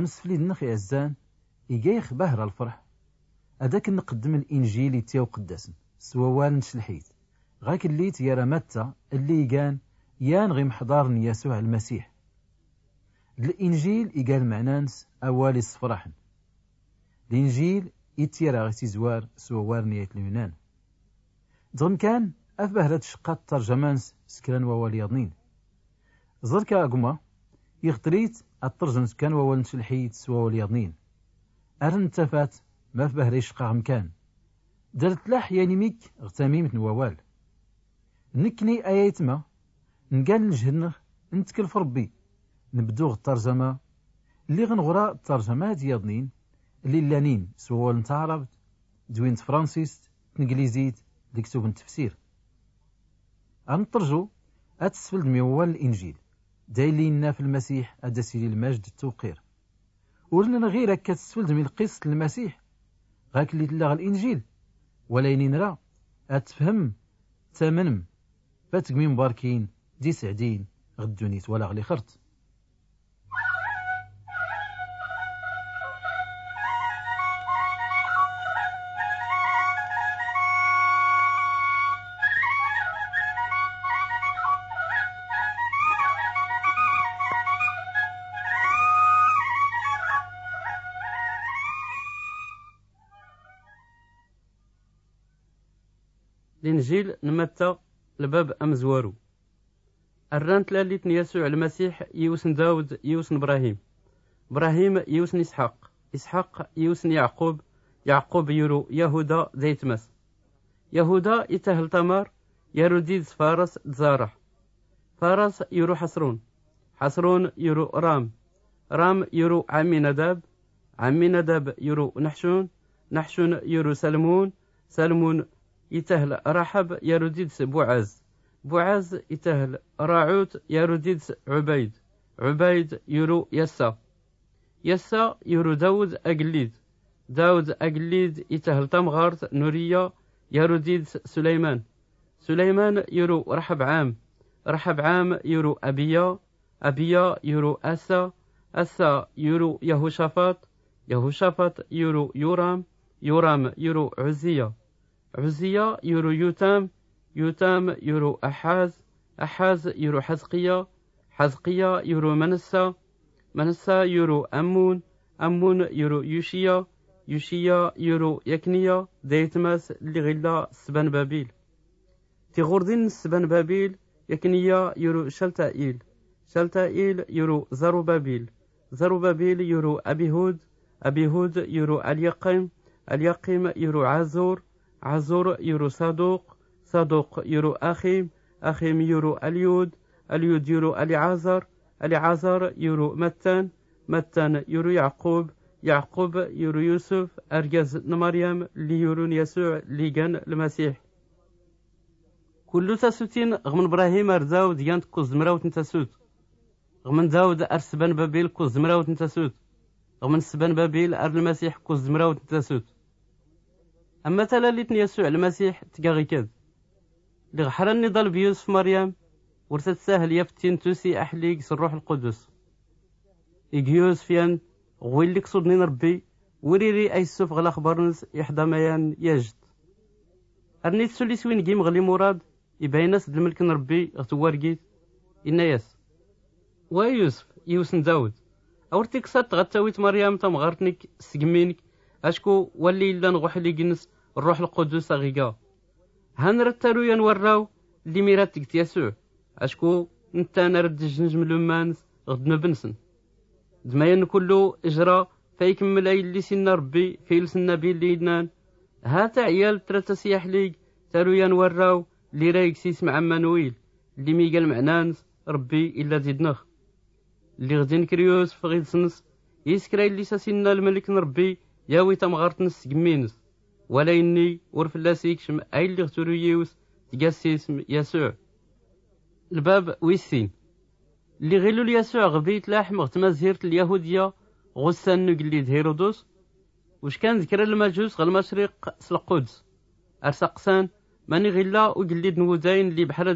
أمس في ليدنا خي عزان إيجايخ باهر الفرح هذاك نقدم الإنجيل يتياو قداسن سووال نشلحيت غاك اللي تيارا متى اللي كان يان غيم حضار يسوع المسيح. الإنجيل إيقال معنانس أوالي الصفراحن. الإنجيل يتيارا غيتي زوار سووال نيات اليونان دغم كان أفبه هاد الشقات ترجمانس سكران ووالي يضنين زركا أقوما يغتريت الترجم سكان ووال نشلحيت سووال يضنين أرن تفات ما فبه ريش قاغم كان درت لاح يعني ميك اغتاميم نووال نكني آياتما نقال نجهنغ نتكل في ربي نبدو الترجمة اللي غنغرا الترجمات يضنين اللي لانين سوال نتعرب دوين فرانسيس انجليزيت اللي كتب التفسير غنطرجو أتسفل ميوال الإنجيل دايلينا في المسيح أدسيلي المجد التوقير ولنا غير كتسفل من القصة المسيح غاك اللي تلاغ الإنجيل ولا نرى أتفهم ثمنم فاتقمي مباركين دي سعدين غدونيت ولا غلي خرط. الإنجيل نمتا الباب أمزوارو الرانت لاليتن يسوع المسيح يوسن داود يوسن إبراهيم يوسن إسحاق يوسن يعقوب يورو يهودا زيتمس يهودا يتهل تمار يروديد فارس تزارح فارس يورو حسرون يورو رام يورو عمي نداب يورو نحشون يورو سلمون يتهل رحب يروديدس بوعز يتهل راعوت يروديدس عبيد يورو يسا يورو داود أقليد يتهل تمغارت نوريا يروديدس سليمان يورو رحب عام يورو أبيا يورو أسا يورو يهوشافاط يورو يورام يورو عزية يورو يوتام يورو أحاز يورو حزقية يورو منسى يورو أمون يورو يوشيا يورو يكنيا ديتماس اللي غلا سبان بابيل تغردين سبان بابيل يكنيا يورو شلتائيل يورو زروبابيل يورو أبيهود يورو اليقيم يورو عزور يورو صادوق يورو أخيم يورو اليود يورو اليعازر يورو متان يورو يعقوب يورو يوسف أرجاز مريم اللي يورون يسوع ليجان المسيح كل تسوتين غمن إبراهيم أرزاود يانت كوز مراوت نتسوت غمن داود أرسبان بابيل كوز مراوت نتسوت غمن سبان بابيل أر المسيح كوز مراوت نتسوت أما تلاليتني يسوع المسيح تقاغي كذ لغحرني ضل بيوسف مريم ورثت سهل يفتين توسي أحليق الروح القدس إيجيوس فيان غويلك صدنين ربي وريري أي السوف غلا خبرنز يحدى ميان يجد أرنيت سولي سوين جيم غلي مراد يبينس الملك ربي غتوارقيت إناياس ويوسف يوسن داود أورتيك صد غتاويت مريم تمغارتنك سقمينك أشكو ولي إلا نغوح لي جنس الروح القدس أغيقا هنرتلو ينوراو اللي ميراتك يسوع أشكو نتا نرد جنجم لمانس غد نبنسن دمايان كله إجرا فيكمل أي اللي سن ربي في لسنا بي اللي يدنان هاتا عيال ترتا سياح ليك تارو ينوراو اللي رايك سيس مع مانويل اللي ميقال معنانس ربي إلا زيدنخ اللي غدين كريوس فغيد سنس يسكرا اللي ساسينا الملك نربي ياوي تمغارت نس قمينس ولا إني ورفلاسيك شم أي اللي غتورو يوس تقاسيس يسوع الباب ويسين اللي غيلو ليسوع غبيت لاحم غتمازهيرت اليهودية غسان نقليد هيرودوس وش كان ذكر المجوس غل المشرق سلقودس أرسقسان ماني غلا وقليد نوداين اللي بحر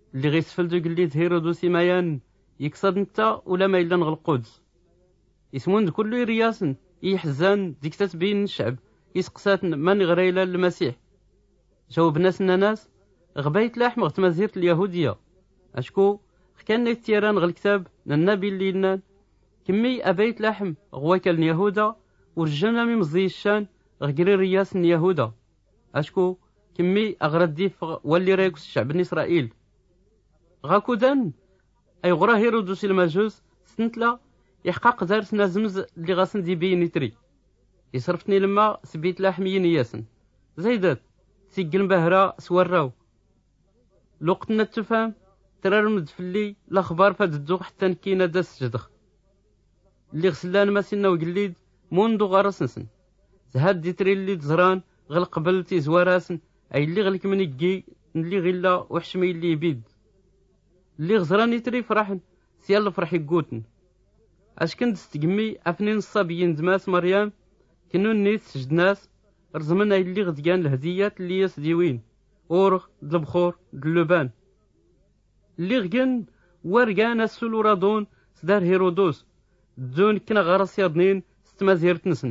اللي غيسفلدو قليت هيرودوس مايان يكسد نتا ولا ما إلا نغلقودس يسمون كله رياسن يحزن ديك تتبين الشعب يسقساتن من غريلا المسيح جاوب ناس غبايت لاحم غت مزيرة اليهودية أشكو كان التيران الكتاب النبي اللي لنا كمي أبيت لحم غواكل اليهودا ورجعنا من مزي الشان غيري رياس اليهودا أشكو كمي أغرد ديف واللي رايكس الشعب إسرائيل غاكودان أي غرا هيرودوس المجوس سنتلا يحقق دارس نازمز اللي غاسن دي بيني تري يصرفتني لما سبيت لحميين ياسن زيدات سيقل بهرا سوراو لوقتنا التفهم ترى رمد فلي الاخبار فهاد الدوق حتى نكينا داس جدخ اللي غسلان ماسينا وقليد منذ غرسنسن زهاد دي تري اللي تزران غل قبل تيزواراسن اي اللي غلك من يجي اللي غلا وحشمي اللي يبيد اللي غزران يتري فرحن سيال فرح يقوتن اش كنت استقمي افنين الصبيين دماس مريم كنو نيت سجدناس رزمنا اللي غديان الهديات اللي يسديوين اورغ دلبخور دلوبان اللي غيان ورقان السلو رادون سدار هيرودوس دون كنا غرس ياضنين ستمازيرت نسن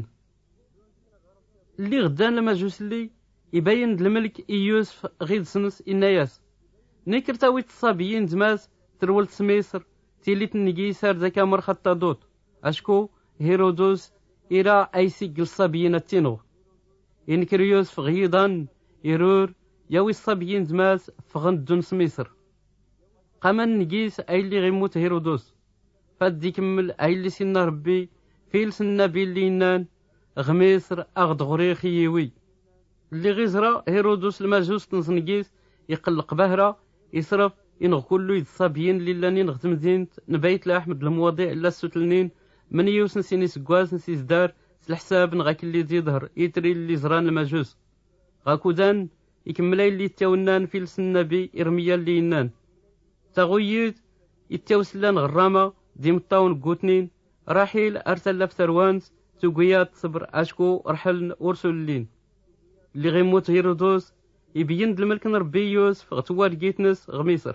اللي غدان المجوس اللي يبين الملك يوسف غيد سنس إناياس نكرتاويت الصابيين دماس ترولت سميسر تيليت النقيسار ذاك مرخط دوت أشكو هيرودوس إرا أيسيق الصابيين التينو إنكر يوسف غيضان يرور ياوي الصابيين دماس فغند دون سميسر قام النقيس أي اللي غيموت هيرودوس فاد يكمل أي اللي سينا ربي فيل سنا بيلينان غميسر أغد غريخي يوي اللي غيزرا هيرودوس المجوس تنصنقيس يقلق بهرة يصرف إنغ كله يتصابين للاني نغتم دينت نبيت لأحمد المواضيع إلا السوتلنين من يوسن سيني سقواز نسيز دار سلحساب نغاك اللي تيظهر يتري اللي زران المجوس غاكودان يكملاي اللي يتاونان في السنبي إرميا اللي ينان تغييت يتاوسلان غرامة ديم الطاون قوتنين راحيل أرسل ثروانس تقويات صبر أشكو رحل أرسلين اللي غيموت هيرودوس يبين الملك ربي يوسف غتوار جيتنس غميسر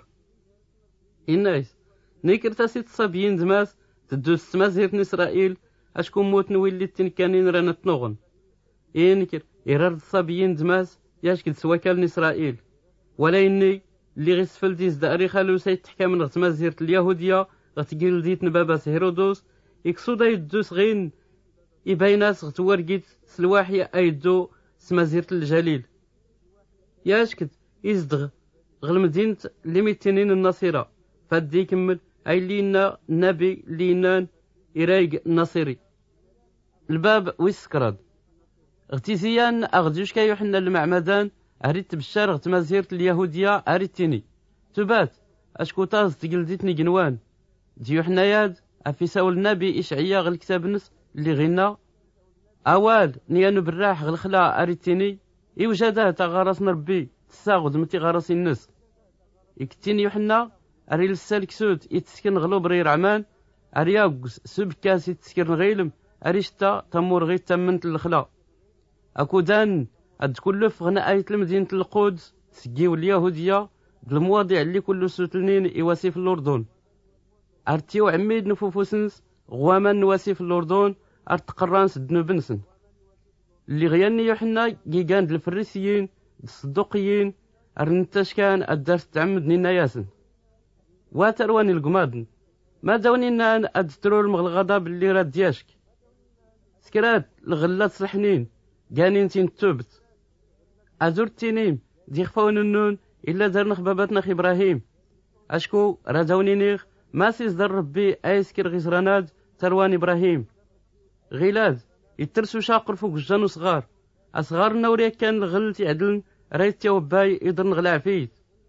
إنايس نيكر تاسيت الصابيين دماس تدوس تمازيرت إسرائيل أشكو موت نويلي التنكانين رانا تنوغن إنكر إرارد الصابيين دماس ياشكد سواكال إسرائيل ولا إني اللي غيسفل ديز داري خالو سيت تحكام من غتمازيرت اليهودية غتقيل ديت نباباس هيرودوس يكسودا يدوس غين يبايناس غتوارقيت سلواحي أيدو سمازيرت الجليل ياشكد يزدغ غل مدينة لميتينين النصيرة فادي يكمل أي لينا نبي لينان إرايق النصيري الباب ويسكراد اغتيزيان أغديوش كا يوحنا المعمدان أريد تبشار غتمازيرت اليهودية أريدتيني تبات أشكو تاز تقلديتني جنوان ديو حناياد أفي ساول النبي إشعيا غل كتاب نس اللي غينا أوال نيانو بالراح غل خلا أريدتيني إوجاده تغارس نربي تساغد متي غارس النس يكتيني يوحنا أري لسالك سود يتسكن غلو برير عمان أرياقس سبكاس يتسكن غيلم أريشتا تمور غير تمنت الخلا أكودان أد كله فغنا آية المدينة القدس تسقيو اليهودية بالمواضيع اللي كله سوتلنين يواسي في الأردن أرتيو عميد نفوفوسنس غوامان نواسي في الأردن أرتقران سدنو بنسن اللي غياني يوحنا جيجان الفريسيين الصدوقيين أرنتاش كان الدرس تعمد نينا ياسن واترواني القمادن ما داوني أن أدترو المغلغضب اللي راد دياشك سكرات الغلات صحنين قانين تين توبت أزور تينيم دي خفاون النون إلا دار نخباباتنا خي إبراهيم أشكو رادوني نيخ ما سيزدر ربي أيسكر غزراناد تروان إبراهيم غيلاد يترسو شاقر فوق الجانو صغار أصغار نوريا كان الغل تعدلن رايت يوباي يقدر نغلع فيه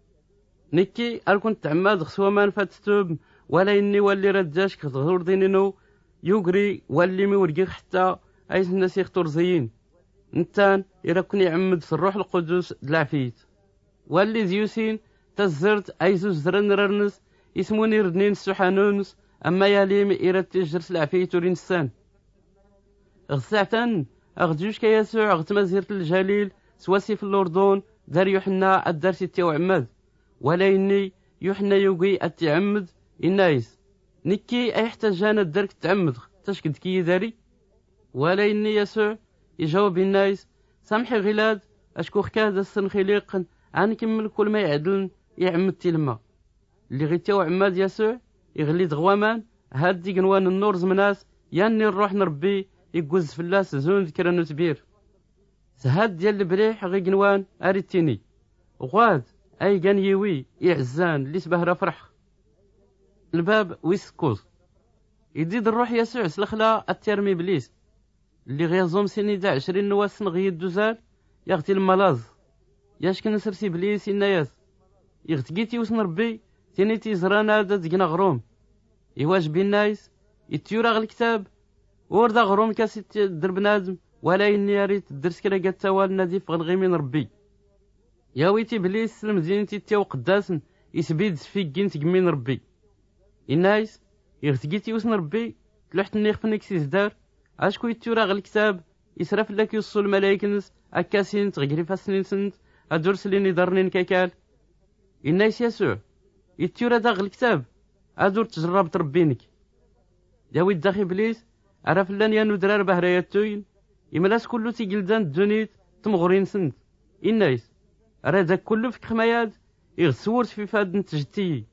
نكي أركنت عماد خسوا ما نفاتتوب ولا إني واللي رداش كتغور دينينو يقري واللي ميورقيق حتى أيس الناس يختور زيين نتان يركني عمد في الروح القدس دلعفيت واللي زيوسين تزرت أيسو زرن ررنس اسموني ردنين سوحانونس أما ياليم إيراد تجرس العفيت ورينسان غساعتان أغديوش كيسوع أغتمازيرت الجليل سواسي في الأردن دار يوحنا الدرس تيو عماد ولا إني يوحنا يوغي التعمد النايس نكي ايحتاج انا درك تعمد تشكد كي داري ولا اني يسوع يجاوب النايس سامحي غلاد اشكو حكايه السنخليق غنكمل كل ما يعدل يعمد تلما اللي غيتاو عماد يسوع يغلي دغوامان هاد دي قنوان النور زمناس ياني نروح نربي يقوز فلاس زون ذكرانو تبير سهاد ديال البريح غي قنوان اريتيني غواد اي كان يوي يعزان اللي سبهرا فرح الباب ويسكوز يديد الروح يسوع سلخلا الترمي بليس اللي غيزوم سيني دا 20 نواس نغي الدوزال يغتي الملاز ياش كنسرسي بليس الناس يغتقيتي وسن ربي تينيتي زرانا دا تقنا غروم يواجب النايس يتيورا غ الكتاب وردا غروم كاسيت در بنادم ولا اني ريت درس كلا قات توال نادي فغنغي من ربي يا ويتي بليس المدينتي تيو قداسن يسبيد فيك كنت من ربي النايس يغتقيتي وسن ربي تلوحت النيخ نكسيس دار اشكو يتيورا غ الكتاب يسرف لك يوصل الملايكنس اكاسين تغيري فاسنين سنت ادرس ليني دارنين كاكال الناس يسوع يتيورا دا غ الكتاب ادور تجرب تربينك يا ويد داخي ابليس عرف لان يانو درار بهرياتوين يملاس كله تيجلدان الدنيت تمغرين سنت الناس راه كله في خمايات يغسورت في فاد نتجتي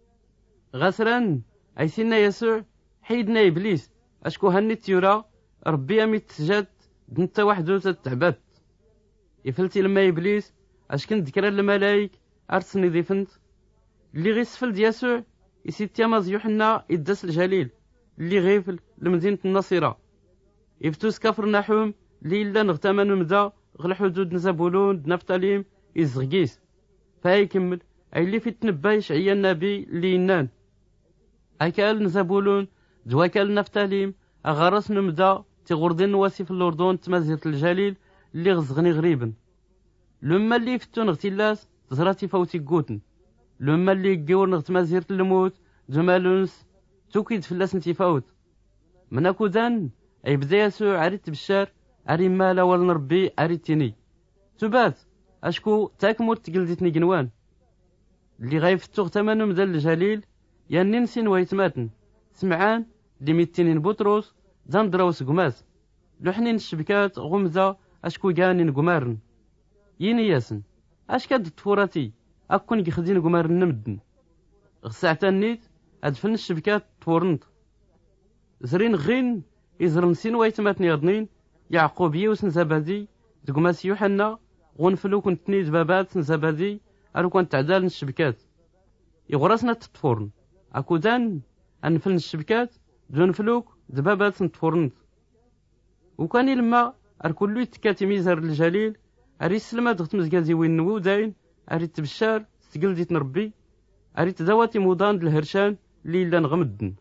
غسران ايسينا يسوع حيدنا ابليس اشكو هني تيورا ربي امي تسجد انت وحدو تتعبت يفلتي لما ابليس اش كنت ذكر الملايك ارسني ضيفنت اللي غيسفل يسوع يسيت يامز يوحنا يدس الجليل اللي غيفل لمدينة النصيرة يفتوس كفر نحوم اللي إلا نغتمن ومدا غل حدود نزابولون نفتاليم يزغيس فهي يكمل أي اللي في تنبايش عيا النبي اللي ينان أكال نزابولون دواكال نفتاليم أغارس نمدا تغردين نواسي في الأردن تمازيرة الجليل اللي غزغني غريبا لما اللي يفتون غتيلاس تزراتي فوتي قوتن لما اللي يقور نغتمازيرة الموت جمالونس توكيد فلاس نتيفاوت من أكودان أي بدا يسوع عريت بالشار عري مالا والنربي عريتيني تبات أشكو تاكموت تقلدتني قنوان اللي غايفتو غتمانو مدال الجليل ياني نسين ويتماتن سمعان اللي ميتينين بطروس دان دراوس قماس لحنين الشبكات غمزة أشكو قانين قمارن يني ياسن أشكاد تفوراتي أكون يخدين قمارن نمدن غساعتان نيت أدفن الشبكات تفورنت زرين غين إزرن سين ويتماتني يضنين يعقوب يوسن زبادي دقماس يوحنا غنفلو كنت نيد بابات زبادي أرو كنت تعدال الشبكات يغرسنا تتفورن أكودان أنفن الشبكات دون فلوك دبابات نتفورنت وكان لما أركلو يتكاتي ميزر الجليل أري سلمة دغت مزقازي وين نوو داين أري تبشار ستقل ديت نربي أري تدواتي مودان الهرشان اللي إلا نغمدن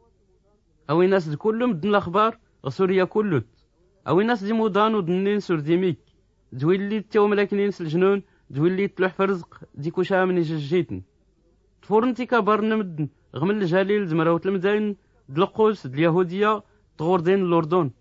أو الناس دي كله مدن الأخبار غسوريا كلوت أو الناس دي مودان ودنين سور ديميك دويلي تيو ملاكنين سالجنون دويلي تلوح فرزق دي كوشا من جيتن تفورنتي كبار نمدن غمل الجليل زمراوت المداين دلقوس اليهودية تغوردين الأردن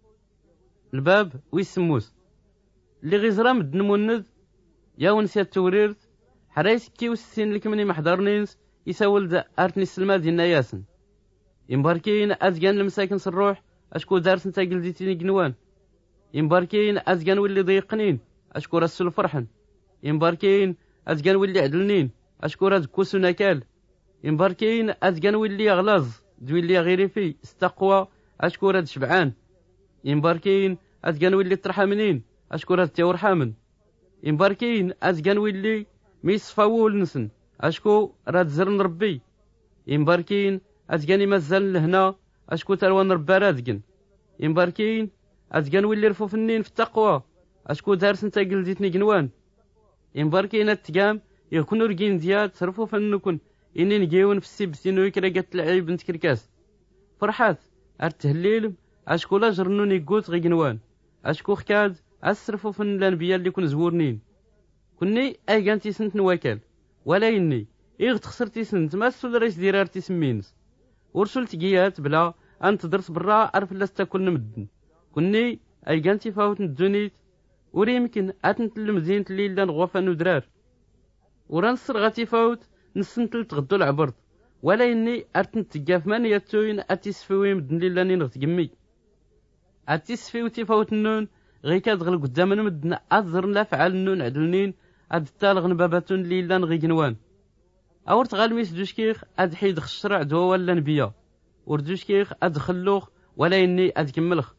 الباب ويسموس اللي غيزرا مدن موند يا ونسيا التوريرت حرايس كيو السين لك مني محضرنينس يساول دا ارتني السلمة ديالنا ياسن يمباركين ازقان المساكن الروح اشكو دارس نتا قلديتيني قنوان يمباركين ازقان واللي ضيقنين اشكو راسو الفرحن يمباركين ازقان واللي عدلنين اشكو راز كوسو ناكال يمباركين ازقان واللي غلاظ دويلي غيري في استقوى اشكو راز شبعان يمباركين ازقان واللي ترحمنين اشكو راز تيور حامن يمباركين ازقان واللي ميصفاول نسن اشكو راد زرن ربي يمباركين ازقاني مازال لهنا اشكو تروان ربا رازقن يمباركين ازقان واللي رفو فنين في التقوى اشكو دارس نتا قلديتني قنوان يمباركين التقام يكونوا رقين ديال صرفو فنكن اني نجيون في السيب سينو يكرا قالت العيب بنت كركاس فرحات ارتهليل اشكو لا جرنوني قوت غي قنوان اشكو خكاد اسرفو فن الانبياء اللي كون زورنين كني اي كانتي سنت نواكل ولا اني إغت خسرتي سنت ما السول ريس ديرارتي سمينس ورسول تقيات بلا أنت درس برا أعرف لستا كل مدن كني أي كانتي فاوت ندونيت وري يمكن أتنت المدينة اللي لان غوفا ندرار ورانصر غاتي فاوت نسنتل تغدو العبرد ولا إني أرتنتقاف من يتوين أتسفوي مدن ليلاني نغتقمي أتسفوي تفوت النون غي كادغل قدامنا مدن أذر لا فعل النون عدلنين أد تالغن باباتون ليلان غي جنوان أورت غالميس دوشكيخ أد حيد خشرع دوا ولا نبيا وردوشكيخ أد خلوخ ولا إني أد كملخ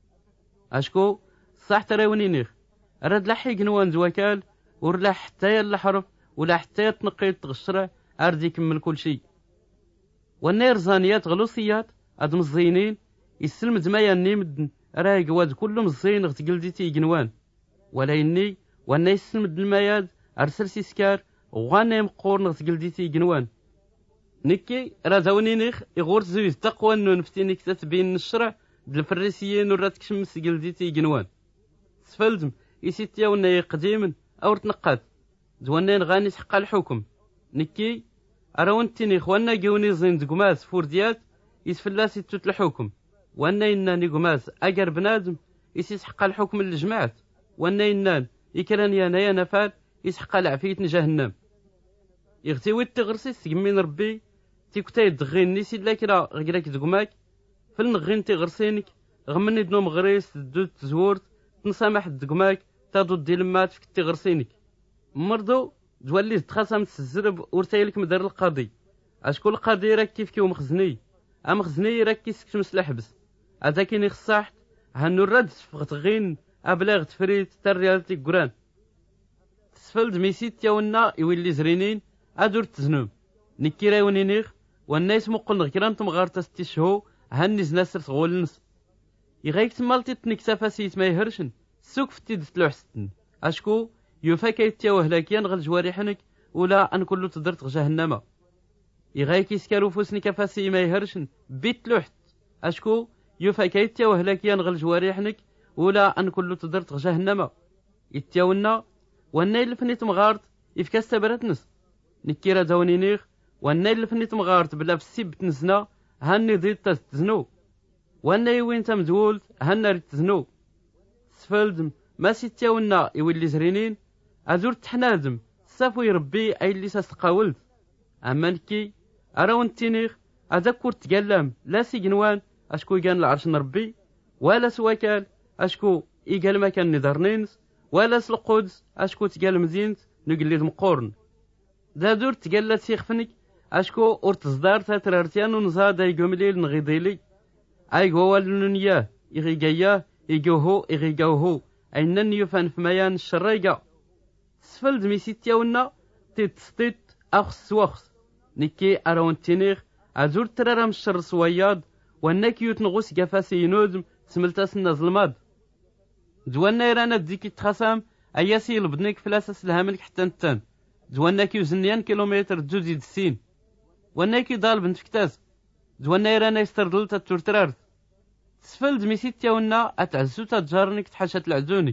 أشكو صح تراونينيخ راد لحي جنوان زواكال ورلا حتى يلا حرف ولا حتى يتنقيد تغشرع أرد يكمل كل شي والنير زانيات غلوصيات أد مزينين يسلم دمايا النيمدن رايق واد كل مزين غتقلديتي جنوان ولا إني وانا يسلم المياد أرسل سيسكار وغانا يمقور غتقلديتي جنوان نكي رادوني نيخ يغور زويز تقوى انو نفتينيك تتبين الشرع دل الفريسيين ورات كشمس قلديتي جنوان سفلدم يسيتيا وانا يقديما او تنقاد دوانين غاني تحقى الحكم نكي اراونتيني وانا جوني زين دقماس فورديات يسفلاسي توت الحكم وانا يناني قماس اقر بنادم يسيسحقى الحكم اللي جمعت وانا ينان يكران يا نفال يسحق العفيت جهنم يغتيوي التغرسي سقمين ربي تيكوتاي دغين نيسي لا كرا غيراك دقماك فلنغين تغرسينك غمني دنو مغريس دود تزورت تنسامح دقماك تادو ديلمات فيك تغرسينك مرضو جوالي تخاصم تسزرب ورتايلك مدار القاضي اشكون القاضي راك كيف كيو مخزني مخزني راك كيسكت مسلحبس هذا كيني خصاحت هانو الرد فغتغين أبلاغ تفريد تريالتي قران تسفلد ميسيت يونا يولي زرينين أدور تزنوم نكي رايونينيخ والناس مقلن كران تمغار تستيشهو هنز ناسر تغولنس يغيك تمالتي تنكسافا سيت ما يهرشن سوك فتيد تلوح ستن أشكو يوفا كيتياو هلاكيان غل جواريحنك ولا أن كلو تدرت جهنم يغيك يسكارو فوسني كفاسي ما يهرشن بيت لوحت أشكو يوفا كيتياو هلاكيان غل جواريحنك ولا أن كله تدرت جهنم يتياونا وانا اللي فنيت مغارت يفكاس تبرتنس نكيرا داونينيخ وانا اللي فنيت مغارت بلا بسيب تنزنا هاني ضيد تزنو وانا يوين تمدولت هانا ريت تزنو سفلدم ما سيتياونا يولي زرينين أزور تحنادم سافو يربي أي اللي ساستقاولت أما نكي أراون تينيخ أذكر تقلم لا سيجنوان أشكو يقان العرش نربي ولا سواكال أشكو إيقال ما كان نظرنينس ولا سلقودس أشكو تقال مزينت نقليد مقورن دا دور تقال سيخفنك أشكو أورتصدار تاترارتيان ونزادا يقومليل نغيضيلي أيقو والنونياه إغيقاياه إيقوهو إغيقاوهو أينن يفان فميان الشرايقا سفلد ميسيتياونا تيتستيت أخس وخس نكي أراون تينيخ أزور ترارم الشر سوياد وانك يتنغوس قفاسي ينودم سملتاسنا ظلماد دوانا يرانا ديكي تخاسام اياسي لبدنيك فلاسس الهاملك حتى نتان دوانا كيو زنيان كيلومتر جوزي دسين وانا كي دال بنت فكتاز دوانا يرانا يستردل تتورترارت تسفلد ميسيت ياونا اتعزو تجارنك تحاشات العزونك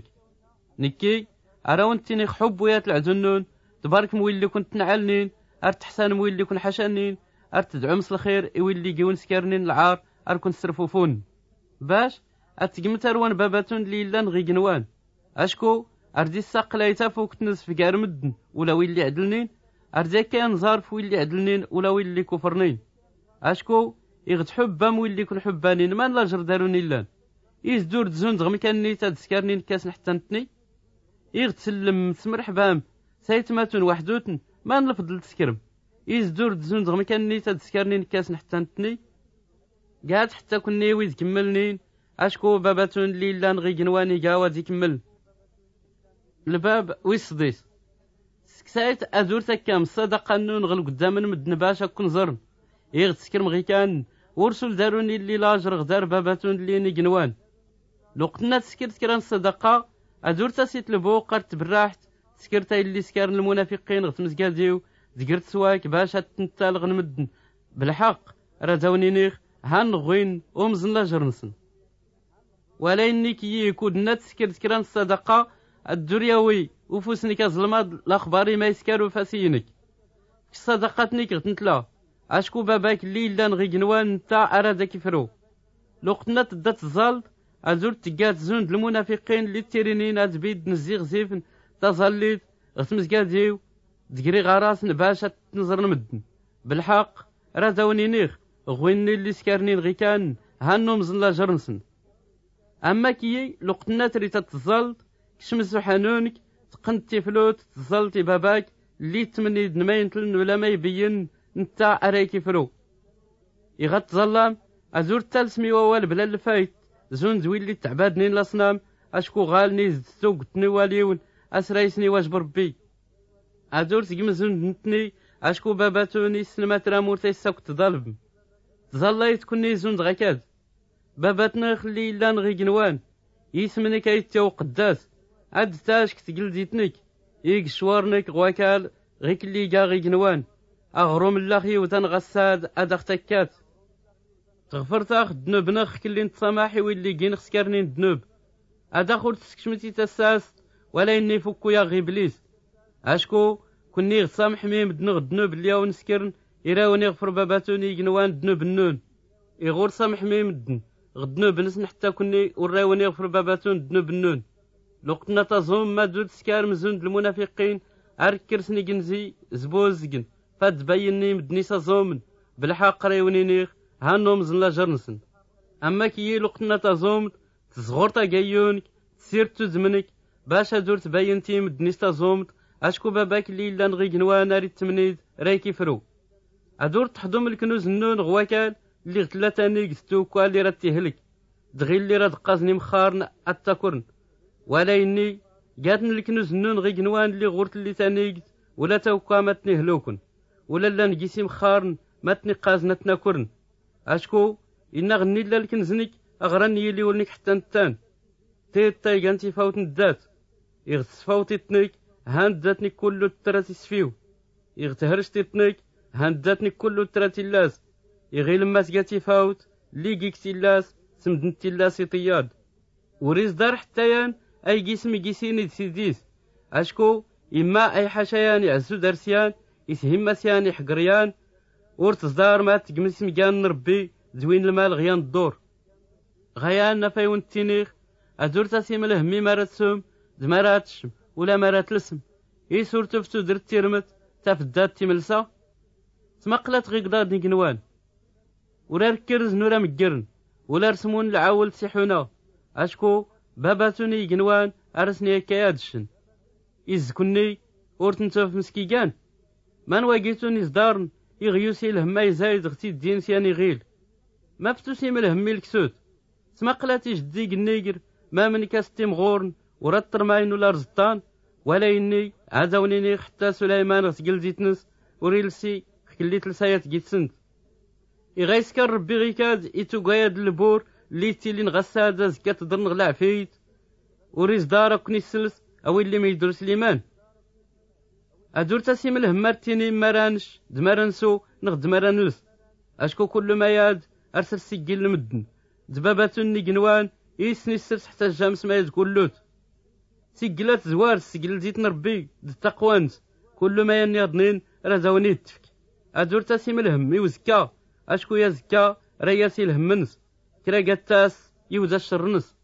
نكي اراون تينيخ حب ويات العزونون تبارك مويلي كنت نعلنين ارتحسان مويلي كن حشانين ارتدعو مس الخير يولي جيون سكارنين العار اركن سرفوفون باش اتقمت اروان باباتون ليلان غي جنوان اشكو اردي الساق لا يتافوك تنز في قار مدن ولا ويلي عدلنين اردي كان ظارف ويلي عدلنين ولا ويلي كفرنين اشكو يغد حبام ويلي كن حبانين ما لا جرداروني لان يزدور تزون دغم كاني تذكرني كاس حتى نتني يغد سلم تسمرح بام سايتماتون وحدوتن ما نفضل تسكرم يزدور تزون دغم كاني تذكرني كاس حتى نتني قاعد حتى كني ويد كملنين اشكو باباتون ليلان غي جنواني قاواد يكمل الباب ويصديس سكسايت ازورتك كام صدقه نون غل قدام مدن باشا كون زرن يغد سكرم غي كان ورسول داروني اللي لاجر غدار باباتون ليني جنوان لو قلنا تسكرت كران صدقه ازورتا سيت البوقر تبراحت سكرتا اللي سكر المنافقين غت مسكاديو ذكرت سواك باشا تنتالغ نمدن بالحق راه داوني نيخ هان غوين ومزن لاجر نسن ولا انك يكون نتسكرت كران الصدقه الدرياوي وفوسنك ظلمات الاخباري ما يسكروا فاسينك صدقاتنك غتنتلا اشكو باباك ليلان غي جنوان نتا اراد كيفرو لقطنا تدات الزال ازور تقات زوند المنافقين اللي تيرينين ازبيد نزيغ زيفن تظليت غتمزكاديو دقري غراس نباشا تنظر نمدن بالحق راه داوني نيخ غويني اللي سكرنين غي كان هانو مزلا جرنسن اما كي لقتنا تري تتزلط كشمس حنونك تقنتي فلوت تزلطي باباك اللي تمني نماينتلن ولا ما يبين نتا اريكي فرو يغت ظلام ازور تالسمي ووال بلا الفايت زون زوين اللي تعبادني الاصنام اشكو غالني زدتو قتني واليون اسرايسني واجب ربي ازور تقمزون نتني اشكو باباتوني سلمات رامورتي ساكت ظلم تظليت كوني زون دغاكاد باباتنا خلي لا نغي قنوان يسمني كيتيو قداس عاد تاش كتقل ديتنك يك شوارنك غواكال غيك اللي جا غي قنوان اغروم اللاخي وتن غساد ادختكات تغفرت اخ دنوب نخ كلي نتصامحي واللي جين خسكرني دنوب ادخل تسكشمتي تساس ولا اني فكو يا غي بليس اشكو كوني غسامح ميم دنوب اليوم نسكرن يراوني غفر باباتوني قنوان دنوب النون يغور سامح ميم الدن غدنوب نسن حتى كوني وراوني غفر باباتون دنوب النون لقتنا تزوم ما دود سكار مزون المنافقين اركرسني جنزي زبوزجن فاتبيني مدنيسا زومن بالحق ريونينيخ هانو مزلا جرنسن اما كي لقتنا تزوم تزغورتا جايونك تسيرتو زمنك باشا دور تبينتي مدنيسا زومت اشكو باباك اللي لا نغي قنوانا ريت تمنيد رايكي فرو ادور تحضم الكنوز النون غواكال اللي غتلاتاني قتوكوا اللي راه تيهلك دغي اللي راه دقازني مخارن اتاكرن ولا اني جاتني الكنوز النون غي قنوان اللي غورت اللي تانيقت ولا توكا ماتني هلوكن ولا لا نجيسي مخارن ماتني قازنا تناكرن اشكو ان غني لا الكنزنك اغرني اللي ولنك حتى نتان تيتا كانتي فاوت ندات يغتفاوتي تنيك هانداتني كله تراتي سفيو يغتهرشتي تنيك هانداتني كله تراتي لاس يغي لما سقاتي فاوت لي كيكتي لاس سمدنتي لاس طياد وريز دار حتى اي جسمي جيسيني سيديس اشكو اما اي حشيان عزو درسيان يسهم مسيان حقريان ورتصدار ما تقمس مجان ربي زوين المال غيان الدور غيان نفايون التينيخ ادور تاسيم الهمي مارتسوم دماراتشم ولا مارات لسم اي سورتو فتو درت تيرمت تافدات تيملسا تمقلت غي قداد نقنوان ولا ركرز نورا مقرن ولا رسمون العاول تسيحونا اشكو باباتوني قنوان ارسني كيادشن يزكني اورتنتوف مسكيقان من واقيتوني زدارن يغيوسي الهما يزايد غتي الدين سياني غيل ما فتوسي من الهمي الكسوت تمقلاتي جدي قنيقر ما من كاستي مغورن ورا الترماين ولا رزطان ولا اني عزاونيني حتى سليمان غتقل زيتنس وريلسي خليت لسايات جيتسنت يغيسكر ربي غيكاد ايتو قايد البور اللي تيلي نغساد زكات درن غلا عفيت وريز دارا كوني السلس او اللي ما يدرس ليمان ادور تاسيم الهمارتيني مرانش دمارنسو نغد مرانلس اشكو كل ما ياد ارسل سجل المدن دباباتوني قنوان يسني السرس حتى الجامس ما يتقولوت سجلات زوار سجل زيت نربي التقوانت كل ما ينيضنين رزاوني التفك ادور تاسيم الهم يوزكا اشكو يا زكا رياسي الهمنس كرا قتاس يوزا الشرنس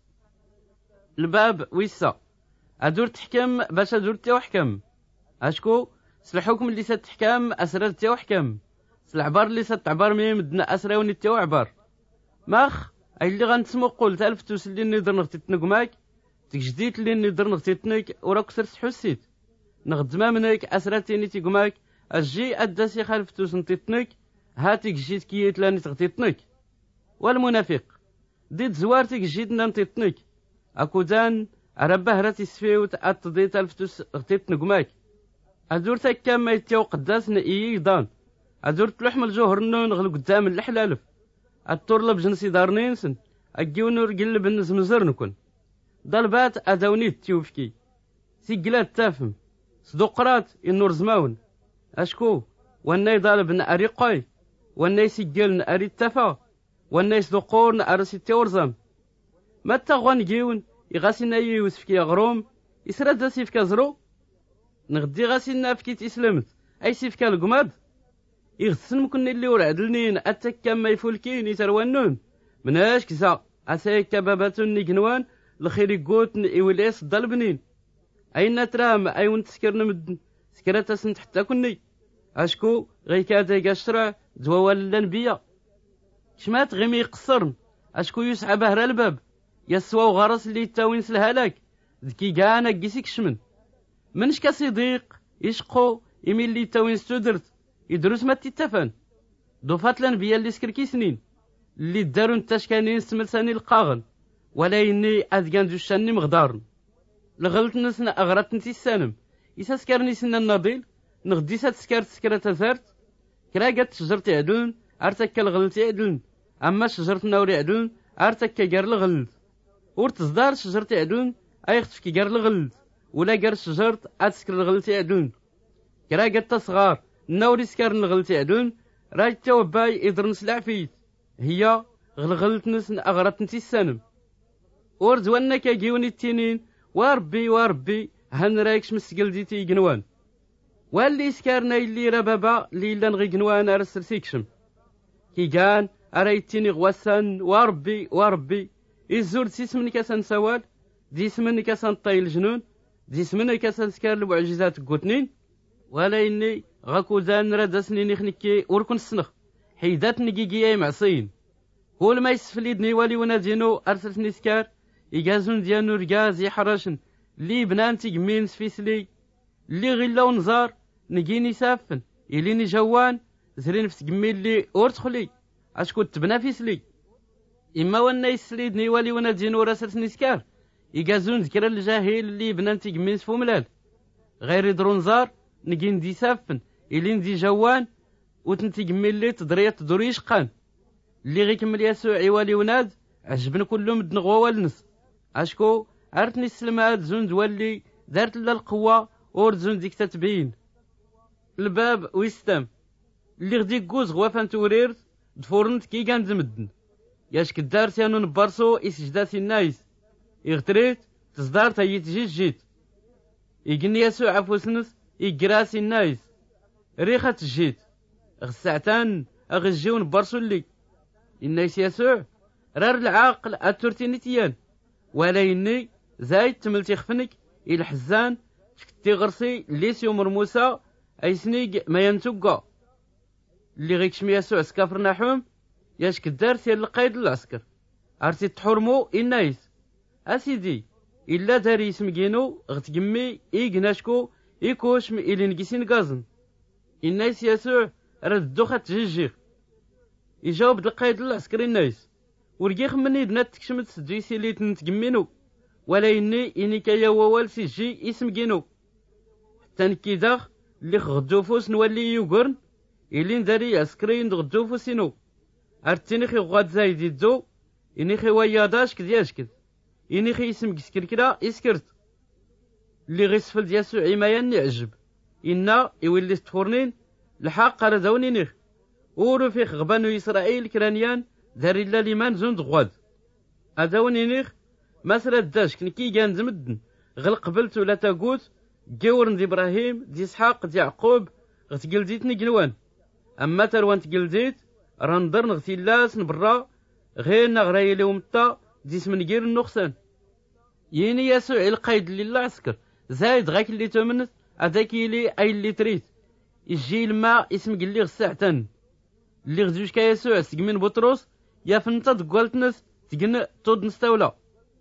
الباب ويسا ادور تحكم باش ادور تيوحكم اشكو سلحكم اللي ستحكم اسرار تيوحكم سلعبار اللي ستعبار ميم مدنا اسراوني تيوعبار ماخ اي اللي غنتسمو قلت الف توسلي نيدر نغتيتنك ماك تجديت اللي نيدر نغتيتنك وراك سرت حسيت نغدما منك اسراتيني تيقماك اجي اداسي خالف توسنتيتنك هاتيك جيت كيت لاني تغتيتنك والمنافق ديت زوارتك جيت نانتيتنك اكودان عربه راتي سفيوت اتضيت الف توس غتيتنك ماك ادور تكا ما يتيو قداس نئي دان ادور تلحم الجوهر نون غل قدام الحلالف الطرلب جنسي دارنينسن اجيونور قلب النزمزر نكون ضربات ادوني تيوفكي سيقلات تافم صدقرات النور زماون اشكو وانا يضالب ناري قاي وانا يسجل ناري التفا وانا يصدقور نارسي تيورزم ما تغوان جيون يغاسينا يوسفكي غروم يسرد سيفكا زرو نغدي غاسينا فكي تسلمت اي سيفكا القماد يغسن مكن اللي ورعدلنين اتكا ما يفولكين يتروانون مناش كزا اسايكا باباتون نيقنوان الخير يقوتن ايوليس ضلبنين اين ترام اي وانت سكرنا مدن سكرات سنت حتى كني اشكو غي كادا قشرع دوال الانبياء شمات غيمي يقصرن اشكو يسعى بهر الباب يسوى وغرس اللي يتاوين سلهلاك ذكي كانا قيسيك شمن منش كصديق يشقو يمي اللي يتاوين ستودرت يدرس ما تتفن دوفات الانبياء اللي سكركي سنين اللي دارون تاشكانين سملساني القاغن ولا يني اذقان دوشاني مغدارن لغلط نسنا اغرات نتي السانم يساسكرني سنا النضيل نغدي سكرت سكرة زارت كراقت شجرة يعدون ارتك الغلط يعدون اما شجرة النور يعدون ارتك جار الغلط ورتصدار شجرة يعدون ايختف كي جار الغلط ولا جار شجرة اتسكر الغلط يعدون كراقت تصغار النور يسكر الغلط يعدون راج توباي يدرن سلعفيت هي غلغلت نسن اغرات نتي السانم ورزوانا كاجيوني التنين وربي هن رايكش مسقل ديتي جنوان واللي سكارنا اللي ربابا ليلا نغي جنوان ارسل سيكشم كي كان اريتيني غواسان وربي الزور سيسمن كاسان سوال دي سمن كاسان طايل جنون دي سمن كاسان سكار المعجزات قوتنين ولا اني غاكو زان ردسني نخنكي وركن السنخ حيدات نجيجي معصين هو ما يسفليدني والي ونادينو ارسلتني سكار يجازون ديالو رجاز يحرشن لي بنانتي جمين سفيسلي لي غلا ونزار نجيني سافن يليني جوان زرين في تجميل لي ورتخلي اشكو تبنا فيسلي اما وانا يسليدني والي ونادينو راسلتني سكار يجازون ذكر الجاهل لي بنانتي جمين سفوملال غير يدرون زار نجين دي سافن يلين دي جوان وتنتي جميل لي تدريت دوريش قان اللي غي كمل يسوع والي وناد عجبن كلهم دنغوا والنس اشكو ارتني السلمات زوند ولي دارت لا القوه اور زوند ديك تتبين الباب ويستم اللي غدي كوز غوافان تورير دفورنت كي كان زمدن ياش كدار سيانو نبارسو اسجداتي النايس يغتريت تصدار تايت جيت يقني يسوع عفوسنس يقراسي النايس ريخة جيت غساعتان اغجيون بارسو اللي النايس يسوع رار العاقل اتورتينيتيان ولا يني زايد تملتي خفنك الى حزان شكتي غرسي ليس يوم موسى اي سنيق ما ينتوقع اللي غيكشم يسوع سكافر نحوم ياش كدار سير القايد العسكر ارتي تحرمو النايس اسيدي الا داري اسم كينو غتقمي ايقناشكو ايكوش الى نقيسين غازن النايس يسوع راه الدوخه تجيجيخ يجاوب القايد العسكري النايس ورقيخ مني بنات تكشمت سدويسي اللي تنتقمينو ولا إني كيا ووال سيجي اسم كينو حتى نكي داخ اللي غدوفوس نولي يوغرن إلي نداري عسكري غدوفوسينو أرتيني خي غاد زايد يدو إني خي وياداش كدياشكد إني خي اسم كسكركرا إسكرت اللي غيسفل دياسو عمايان يعجب إنا يولي تفورنين الحق ردوني نيخ ورو فيخ غبانو إسرائيل كرانيان داري لا ليمان زوند غواد اداوني نيخ مسرة داش كنكي كان زمدن غل قبلت ولا تاقوت جورن دي ابراهيم دي اسحاق دي يعقوب غتقلديتني جنوان اما تروان تقلديت راندر نغتي لاس نبرا غير نغراي لهم الطا دي اسم نجير النقصان يني يسوع القايد لله عسكر زايد غاك اللي تمنت اداك لي اي اللي تريت يجي الماء اسم قلي غساعتن اللي غزوش كا يسوع سقمين بطرس يا فنتا دقالتنس تقن تود نستولا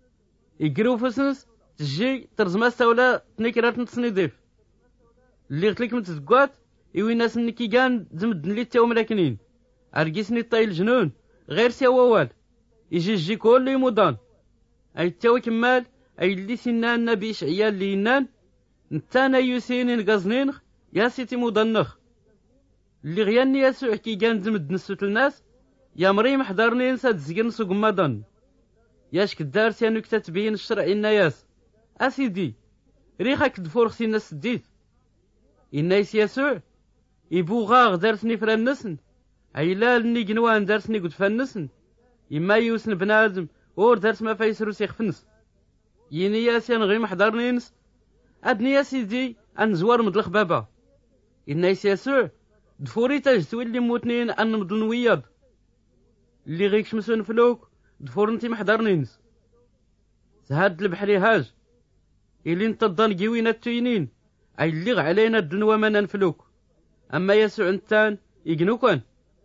يقرو فسنس تجي ترزما استولا تنكرات نتصنيديف اللي غتلك متزقات يوي ناس نكي كان زمدن لي تاو ملاكنين ارقيسني طايل جنون غير سيووال يجي كل يمودان اي تاو كمال اي اللي سنان النبي اشعيا اللي ينان نتانا يوسينين غازنين يا سيتي مودنخ اللي غياني يسوع كي كان زمد نسوت الناس يا مريم حضرني نسى تزقن سوق مدن ياش كدار سيانو كتتبين الشرع الناس اسيدي ريخك دفور خسي الناس ديت الناس يسوع يبوغا دارسني فرنسن عيلال ني جنوان دارسني قد فنسن يما يوسن بنادم اور دارس ما فايسرو سيخفنس يني ياسين غير محضرني نس ادني يا سيدي انزوار مدلخ بابا الناس يسوع دفوري تاجتوي اللي موتنين ان مضلن وياض اللي غيك شمسون فلوك دفور انتي محضرنينس زهاد البحري هاج اللي انت الضان قوينا التوينين اي اللي علينا الدنوة ما ننفلوك أما يسوع انتان يقنو كان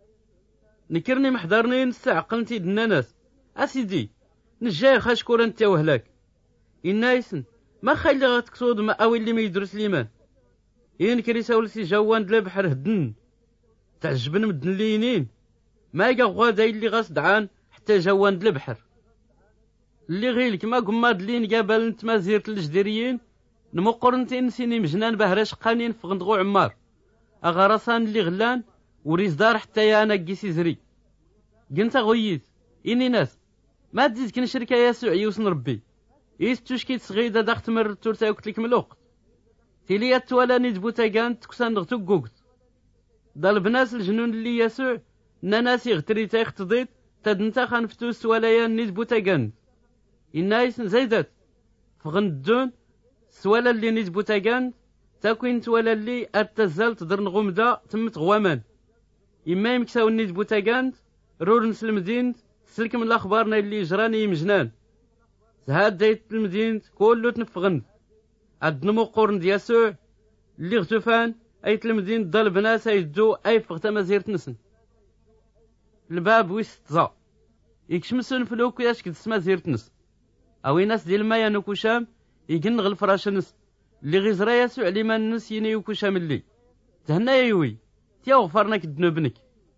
نكرني محضرنين سعقلتي دنا ناس أسيدي نجاي خاشكور انت وهلاك النايسن ما خلي غتكسود ما أوي اللي ما يدرس ليمان ينكري ساولسي جوان دلا بحر هدن تعجبن مدن لينين ما يقا داي اللي غاصدعان حتى جوان دلا بحر اللي غيلك ما قماد لين قابل انت ما زيرت الجديريين نمقرنتين سيني مجنان بهراش قانين فغندغو عمار أغرسان اللي غلان وريز دار حتى يا أنا قيسي زري قنت غييت إني ناس ما تزيد كن شركة يسوع يوسن ربي يستوشكي تصغيدة داخت مر التورتا وكتلك ملوقت تيلي التوالا ندبو تاقان تكسان نغتو قوقت دال بناس الجنون اللي يسوع ناناس يغتري تايختضيت تدنتا خانفتوس ولايا ندبو تاقان النايس زايدات فغندون سوالا اللي ندبو تاقان تاكوين توالا اللي ارتزال تدر نغمدا تمت غوامان إما يمكساو ندبو تاقان رور نسل المدينة سلك من الأخبارنا اللي جراني يمجنان زهاد دايت المدينة كله تنفغن عدنمو قرن دياسوع اللي غتوفان أيت المدينة دال بناس يدو أي فغتا مزيرت نسن الباب ويس تزا يكشمسون فلوك ياش كدسما زيرت نس أوي ناس ديال مايا نوكوشام يقن غالفراش نس اللي غيزرا ياسوع لما النس يني يوكوشام اللي تهنا يوي تيا غفرنا كدنوبنك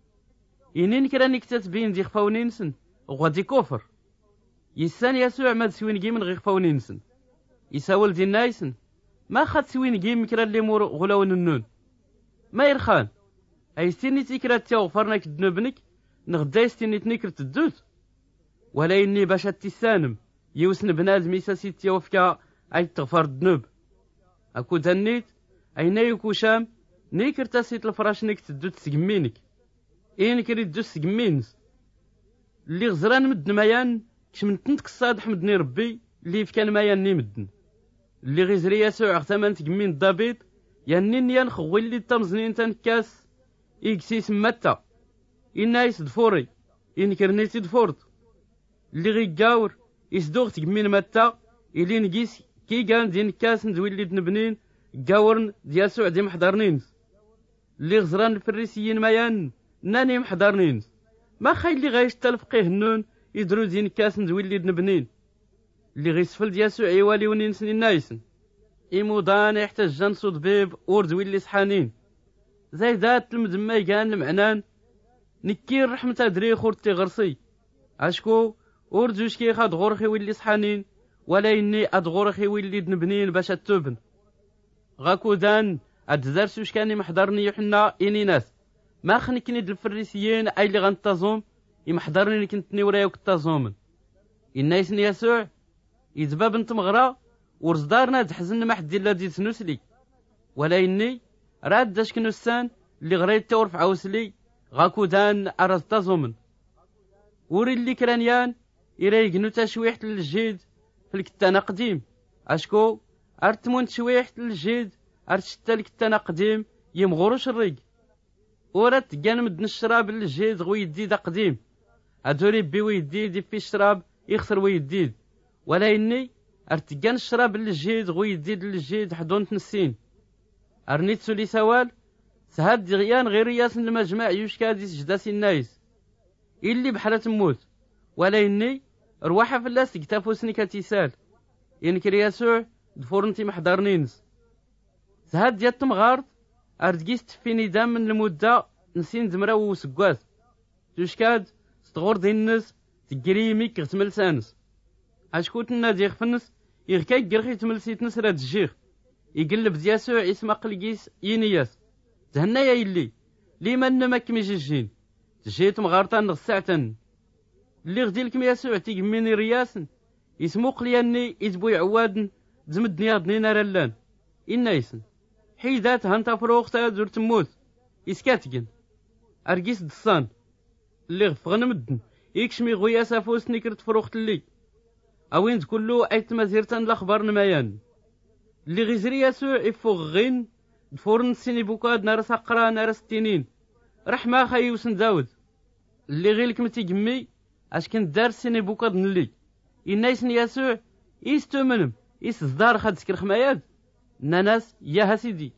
إنين كراني كتتبين دي خفاوني نسن وغادي كوفر يسان يسوع ما تسوين جيم من غير خفاوني نسن يساول دي نايسن ما خد سوين جيم كرا اللي مور غلاون النون ما يرخان أي ستيني تيكرا تيا غفرنا كدنوبنك نغدا يستيني تنكر تدوت ولا إني باشا تيسانم يوسن بنادم يساسي تيا وفكا أي تغفر الذنوب أكو دنيت أي نايكو شام نيكر تاسيت الفراشنك تدوت تسقمينك إين كريد دوس سقمينس اللي غزران مدن مايان كش من تنتك الصادح مدني ربي اللي فكان مايان ني مدن اللي غيزري يسوع غتمان تقمين الضبيط يانين ينخوي اللي تمزنين تنكاس إكسيس متا إنا يسدفوري إن كرنيتي دفورت اللي غيقاور يسدوغ تقمين متا إلي نقيس كي كان دين كاس ندوي اللي تنبنين قاورن دياسوع دي محضرنينس اللي غزران الفريسيين مايان ناني محضرنين ما خاي اللي غايشتا الفقيه النون يدرو دين كاس ندوي اللي نبنين اللي غيسفل دياسوع يوالي ونينسن النايسن إمودان يحتاج جنس ضبيب وردوي اللي صحانين زايدات المدمى كان المعنان نكير رحمة أدري خورتي غرسي عشكو وردوش كي خاد غورخي واللي صحانين ولا إني أدغورخي واللي نبنين باش التوبن غاكو دان أدزارسوش كاني محضرني يحنا إني ناس ما خنكني د الفريسيين أي اللي غنتظم يمحضرني كنتني ورايا وكتظومن الناس يسوع يدباب انت مغرا ورزدارنا تحزن ما حد الا دي سنوسلي ولا اني راد داش كنوسان اللي غريت تورف عاوسلي غاكو دان ارز تظومن وري اللي كرانيان يريقنو تشويحت للجيد في الكتانة قديم اشكو ارتمون تشويحت للجيد ارتشتا الكتانة قديم يمغروش الريق ورات كان مدن الشراب للجيد غوي يديد قديم ادوري بي ويديد في الشراب يخسر ويديد ولا اني ارتقان الشراب للجيد غوي يديد للجيد حضون تنسين ارنيت سولي سوال سهاد دغيان غير ياسن المجمع يوشكادي سجداسي النايس اللي بحالة تموت ولا اني رواحة فلاس كتافو سنكا تيسال ينكر يسوع دفورنتي محضرنينز سهاد ديال تمغارد أردقيس تفيني دام من المدة نسين زمراو وسقواس توشكاد ستغور دي الناس تقري ميك غتمل سانس عشكوت النادي يغفنس يغكاك قرخي تملسيت نسرات الجيخ يقلب دياسوع يسمى قلقيس ينياس تهنا يا يلي ليما نمك ميجيجين تجيت مغارطان نغسعتن اللي غديلكم ياسوع تيقميني رياسن يسمو قلياني يتبوي عوادن زمدني غدني نارلان إنايسن حيدات هانتا فروختا زور تموت إسكاتكن أرقيس دصان اللي غفغن مدن يكشمي غويا سافوس نكرت فروخت اللي أوين كلو أيت مزيرتان الأخبار نمايان اللي غيزري يسوع يفوغ غين دفورن سيني بوكاد نارس أقرا نارس التنين رحمة خاي وسن داود اللي غيلك متيقمي أش كنت دار سيني بوكاد نلي إنايسن يسوع يستو منم يسزدار خاد سكر خماياد ناناس يا هسيدي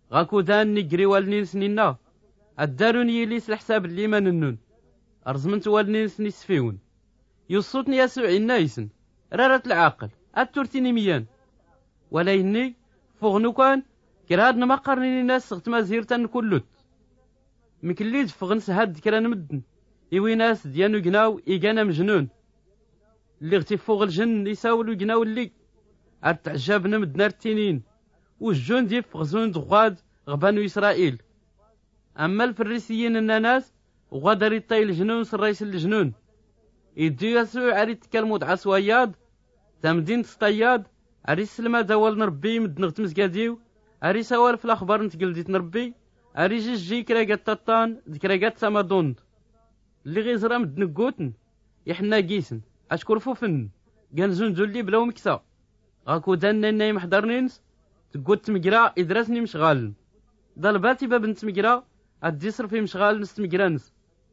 غاكو دان نجري والنين سنينا الدارون يليس الحساب اللي ما ننون أرزمنت والنين سنيسفيون يصوتني يسوع النايسن رارت العاقل التورتيني ميان ولا يني فوغنو كان كرادنا ما قرنيني ناس سغت ما زيرتان كلوت مكليد فغنس هاد كران مدن إيوي ناس ديانو جناو إيجانا مجنون اللي غتي فوق الجن يساولو جناو اللي أرتعجبنا مدنا التنين والجون دي فغزون دغاد غبانو إسرائيل أما الفريسيين الناس وغادر يطي الجنون سرايس الجنون يدي يسوع عريت تكلمود عسوياد تمدين تسطياد عريس سلمى داول نربي مدن غتمزقاديو عري سوال في الأخبار نتقلديت نربي عري جيجي كراقات تطان ذكراقات سامادوند اللي غيزرا مدن قوتن يحنا قيسن أشكر فوفن قنزون زولي بلاو مكسا غاكو دانا نايم حضرنينس تقول تمقرا إدراسني مشغال ضلباتي باب نتمقرا أديسر في مشغال نستمقرانس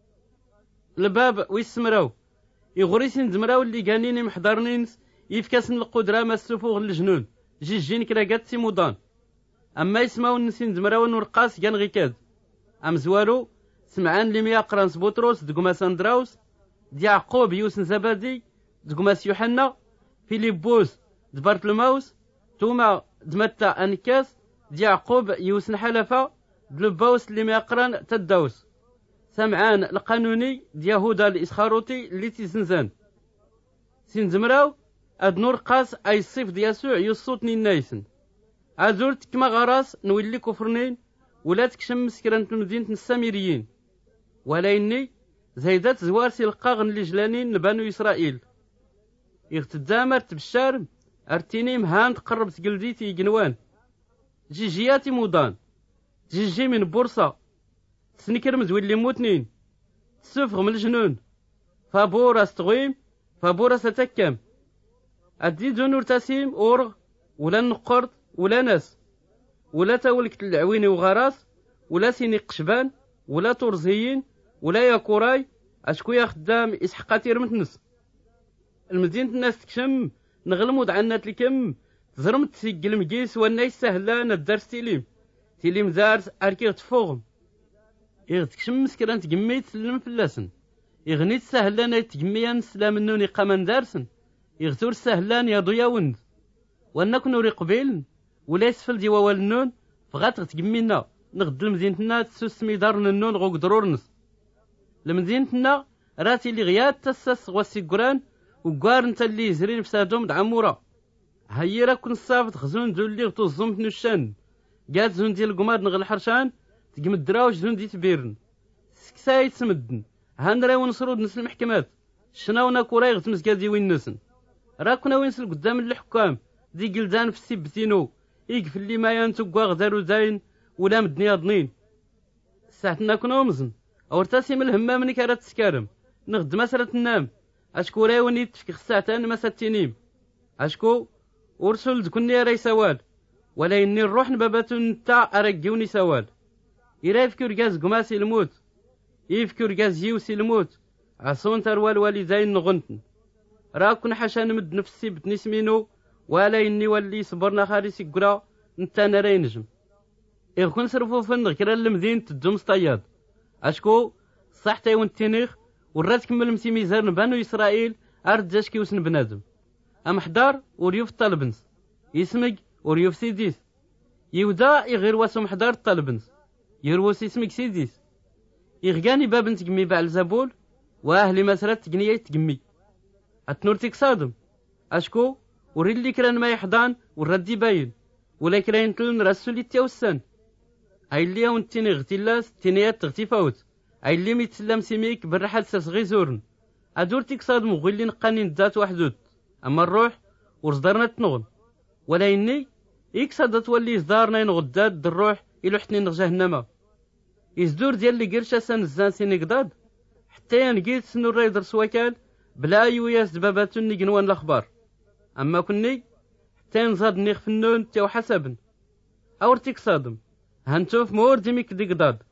الباب ويسمراو يغريسين دمراو اللي قانيني محضرنينس يفكاسن القدرة ما السفوغ الجنون جيجين كراقات سيمودان أما يسماو نسين دمراو نورقاس كان غيكاد أم زوالو سمعان لي مياقرانس بطرس دقما ساندراوس دي يعقوب يوسن زبادي دقماس يوحنا فيليبوس دبارتلماوس توما دمتا أنكاس دي يعقوب يوسن حلفا دلباوس اللي مياقران تداوس سمعان القانوني دي يهودا الإسخاروتي اللي تيزنزان سين زمراو أد نور قاس أي الصيف دي يسوع يصوتني النايسن أزورت كما غراس نولي كفرنين ولا تكشم مسكران مدينة السامريين ولا إني زايدات زوار سيلقاغن اللي جلانين لبانو إسرائيل يغتدامرت بالشارم أرتيني مهان تقربت قلديتي جنوان جيجياتي مودان جيجي من بورصة تسنكر مزويل موتنين تسفغ من الجنون فابورا استغيم فابورا ستكم أدي دونور تاسيم أورغ ولا نقرد ولا ناس ولا تاولك العويني وغراس ولا سيني قشبان ولا ترزيين ولا يا كوراي أشكو خدام إسحقاتي رمتنس المدينة الناس تكشم نغلمود عنا تلكم زرمت سيقل مقيس والناس سهلان الدرس تيليم دارس أركي غتفوغم تكشم مسكران تقميت سلم فلاسن يغنيت سهلان يتقميان سلام النوني قامان دارسن يغتور سهلان يا ضيا وند وانك نوري قبيل ولا يسفل ديوا والنون فغات غتقمينا نغد المدينتنا تسوس ميدارن النون غوك ضرورنس المدينتنا راتي اللي غيات تسس غواسيقران وقار نتا اللي يزرين فسادهم دعمورا هاي راه كون صافت خزون دولي غتوزم في نشان قاد زون ديال القماد نغل حرشان تقم الدراوش زون دي تبيرن سكساي تسمدن هان راه ونصرود نس المحكمات شناونا كوراي غتمزكادي وين نسن راه كنا وينسل قدام الحكام دي قلدان في السيبتينو يقف اللي ما ينتقوا غدارو زاين ولا مدنيا ضنين ساعتنا كنا ومزن اورتاسي من الهمه منك راه تسكارم نغد مساله النام اشكو راه وني تفكخ ساعتان ما ساتينيم اشكو ورسول دكني راي سوال ولا اني نروح نباباتو نتا ارقيوني سوال يرافكو ركاز قماسي الموت يفكو ركاز يوسي الموت عصون تروال والدين نغنتن راكن حاشا نمد نفسي بتنسمينو ولا اني ولي صبرنا خارسي قرا نتا نراي نجم يكون صرفو فن غير المدين تدوم سطياد اشكو صح تايون التنيخ ورات كمل مسي ميزان بانو اسرائيل ارد جاشكي وسن بنادم ام حضار وريوف طالبنس يسمك وريوف سيديس يودا يغير واسم حضار طالبنس يروس اسمك سيديس يغاني باب تقمي بعل زبول واهلي مسرات تقنيه تقمي اتنور تكصادم اشكو وري اللي كران ما يحضان والردي باين ولا كراين تلن رسولي تيوسان اي اللي ونتيني غتيلاس تينيات غتي فوت اي اللي ميتسلم سيميك بالرحل ساسغي زورن ادور تكصاد مغلي نقاني ذات وحدود اما الروح ورصدرنا تنغن ولا اني يكصاد تولي صدارنا ينغداد الروح الى حتني جهنم يزدور ديال اللي قرشه سان الزان سيني قداد حتى نقيت سنو رايدر سواكال بلا يوياس دباباتو نيقنوان الاخبار اما كني حتى نزاد نيخ فنون تاو حسبن اورتيك صادم هنشوف مور ديميك دي قداد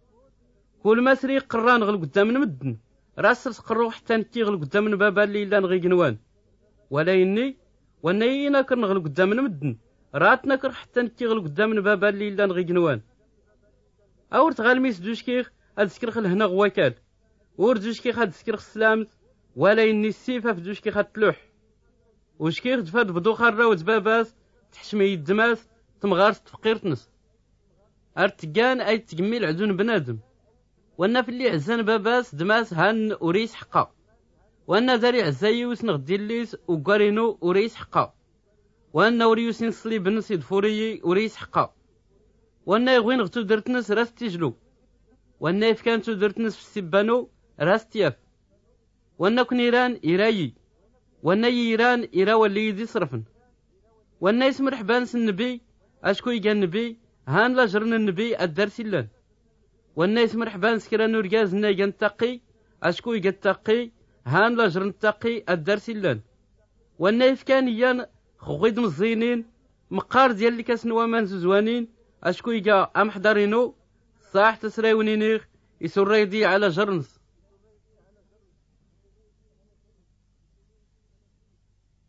كل ما سري قران غل قدام نمدن راس سقرو حتى نكي غل قدام بابا اللي لا نغي قنوان ولا اني ونينا كنغل قدام نمدن راتنا كر حتى نكيغل قدام بابا اللي لا نغي جنوان اور تغالميس دوشكيخ ادسكرخ لهنا غواكال ور دوشكيخ ادسكرخ السلامت ولا اني السيفه في دوشكيخ تلوح وشكيخ دفاد بدوخر راوت باباس تحشمي الدماس تمغارس تفقيرتنس ارتقان اي تجميل عدون بنادم وانا في اللي عزان باباس دماس هان وريس حقا وانا داري عزاي وسن غدي الليس وقارينو وريس حقا وانا وريوسين صلي بنس يدفوري وريس حقا وانا يغوين غتو درتنس راس تجلو وانا يفكانتو درتنس في السبانو راس تياف وانا كنيران إرايي وانا ييران إرا واللي يدي صرفن وانا يسمر حبانس النبي اشكو يجا النبي هان لا جرن النبي الدرس لان وانا يسمر حبانس كرا نورجاز نايجا نتقي اشكو يجا التقي هان لا جرن التقي الدرس لان وانا يفكان يان خويد مزينين مقار ديال اللي كاسنوا مان زوانين اشكو يجا ام حضرينو صاح تسراونينيغ يسريدي على جرنس